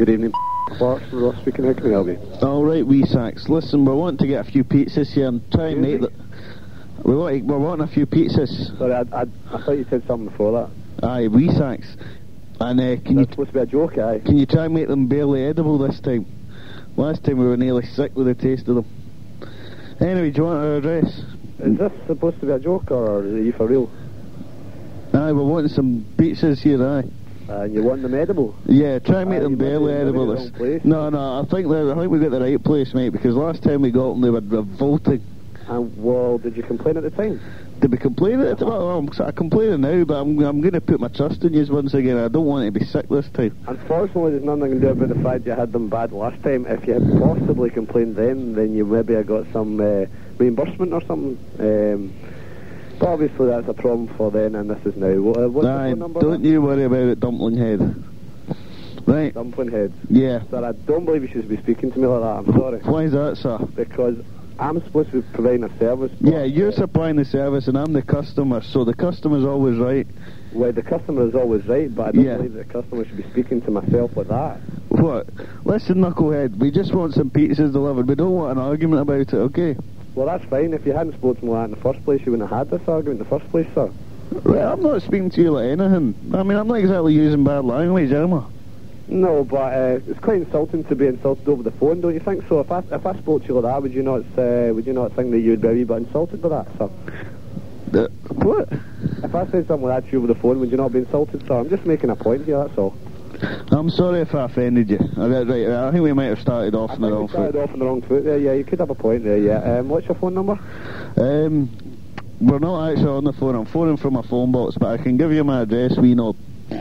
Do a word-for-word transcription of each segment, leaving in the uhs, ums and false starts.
Good evening, Clark from Ross speaking. How can I help you? Alright, wee sacks. Listen, we're wanting to get a few pizzas here and try and make the... We want to, we're wanting a few pizzas. Sorry, I, I, I thought you said something before that. Aye, wee sacks. And uh, can That's you... supposed to be a joke, aye? Can you try and make them barely edible this time? Last time we were nearly sick with the taste of them. Anyway, do you want our address? Is this supposed to be a joke, or are you for real? Aye, we're wanting some pizzas here, aye. Uh, you want them edible? Yeah, try and make Aye, them you might barely be- edible. maybe the This. wrong place. No, no, I think that I think we got the right place, mate. Because last time we got them, they were revolting. And, well, did you complain at the time? Did we complain at it? Well, I'm sort of complaining now, but I'm I'm going to put my trust in you once again. I don't want to be sick this time. Unfortunately, there's nothing I can do about the fact you had them bad last time. If you had possibly complained then, then you maybe have got some uh, reimbursement or something. Um, but obviously that's a problem for then, and this is now. What, uh, what's the Aye, phone number? don't you worry about it, Dumpling Head. Right? Dumpling Head. Yeah. Sir, I don't believe you should be speaking to me like that. I'm sorry. Why is that, sir? Because I'm supposed to be providing a service. Yeah, you're supplying the service and I'm the customer, so the customer's always right. Well, the customer is always right, but I don't Yeah. believe the customer should be speaking to myself like that. What? Listen, Knucklehead, we just want some pizzas delivered. We don't want an argument about it, okay? Well, that's fine. If you hadn't spoken to me like that in the first place, you wouldn't have had this argument in the first place, sir. Right, I'm not speaking to you like anything. I mean, I'm not exactly using bad language, am I? No, but uh, it's quite insulting to be insulted over the phone, don't you think? So if I if I spoke to you like that, would you not uh, would you not think that you'd be a wee bit insulted by that, sir? Uh, what? If I said something like that to you over the phone, would you not be insulted, sir? I'm just making a point here, that's all. I'm sorry if I offended you. All right, right, I think we might have started off I on the think wrong you started foot. off on the wrong foot there, yeah. You could have a point there, yeah. Um, what's your phone number? Um, we're not actually on the phone. I'm phoning from my phone box, but I can give you my address, we know.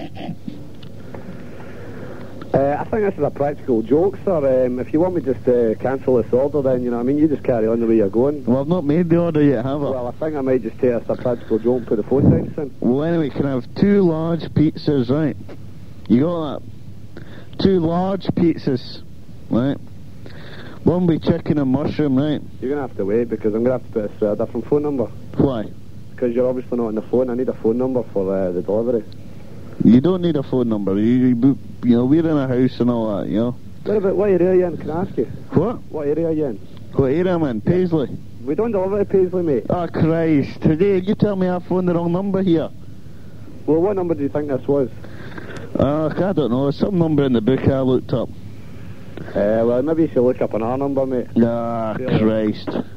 Uh, I think this is a practical joke, sir. Um, if you want me just to cancel this order, then, you know what I mean, you just carry on the way you're going. Well, I've not made the order yet, have I? Well, I think I might just take this as a practical joke and put the phone down soon. Well, anyway, can I have two large pizzas, right? You got that? Two large pizzas, right? One with chicken and mushroom, right? You're going to have to wait, because I'm going to have to put a, a different phone number. Why? Because you're obviously not on the phone. I need a phone number for uh, the delivery. You don't need a phone number. You, you, you know, we're in a house and all that, you know. What about, what area are you in, can I ask you? What? What area are you in? What area am I in? Paisley? We don't deliver to Paisley, mate. Oh, Christ. Today, you tell me I phoned the wrong number here. Well, what number do you think this was? Uh, I don't know. Some number in the book I looked up. Uh, well, maybe you should look up an R number, mate. Ah, Really? Christ.